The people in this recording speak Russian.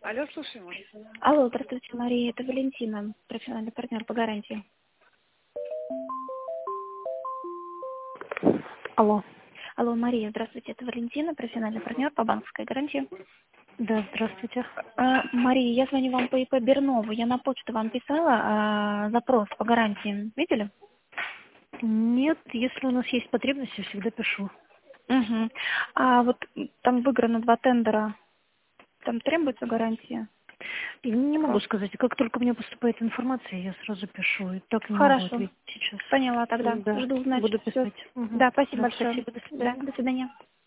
Алло, слушаем вас. Алло, здравствуйте, Мария, это Валентина, профессиональный партнер по гарантии. Алло. Алло, Мария, здравствуйте, это Валентина, профессиональный партнер по банковской гарантии. Да, здравствуйте. Мария, я звоню вам по ИП Бернову. Я на почту вам писала запрос по гарантии. Видели? Нет, если у нас есть потребность, я всегда пишу. Угу. А вот там выиграно 2 тендера. Там требуется гарантия? И не могу сказать, как только мне поступает информация, я сразу пишу. И так не могу Хорошо. ответить сейчас. Поняла тогда. Да, Жду, значит, буду все. писать. Угу. Да, спасибо Да, большое. спасибо, до Да, свидания. до свидания.